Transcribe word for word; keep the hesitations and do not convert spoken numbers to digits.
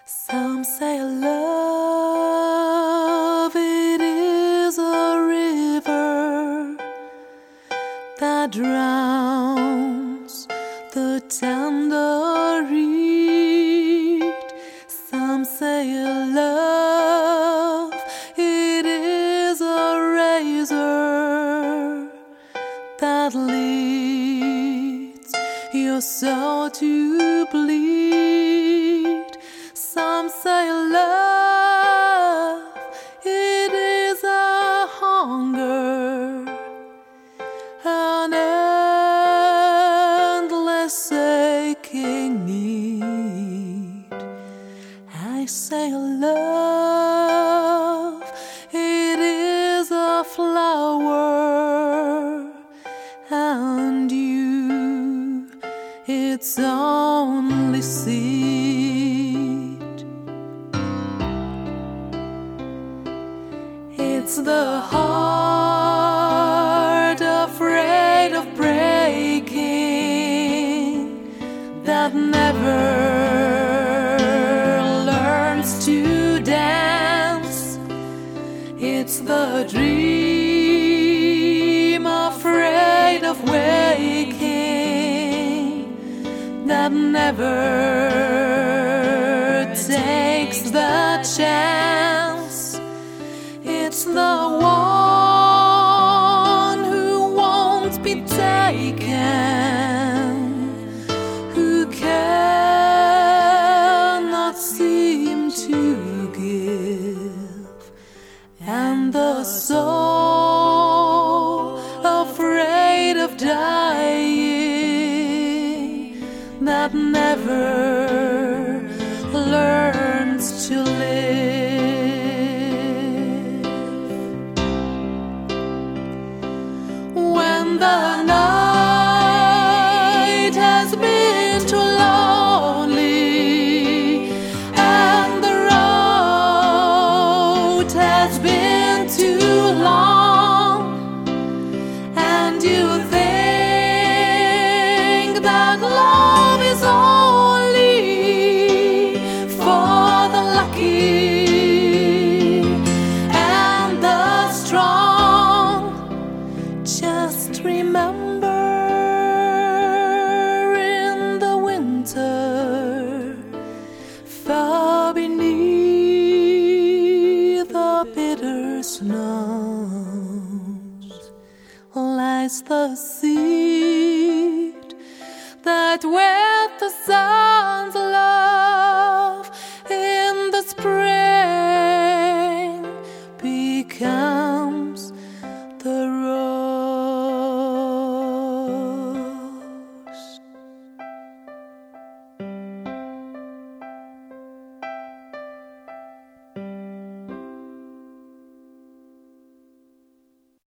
Some say love, it is a river that drowns the tender reed. Some say love, it is a razor that leads your soul to bleed. Some say love, it is a hunger, an endless aching need. I say love, it is a flower, and you, its only seed. It's the heart afraid of breaking that never learns to dance. It's the dream afraid of waking that never takes the chance. It's the one who won't be taken, who cannot seem to give, and the soul afraid of dying that never learns to live. When the night has been too lonely and the road has been too long, and you think that love is only for the lucky and the strong, just remember, in the winter, far beneath the bitter snows, lies the seed that when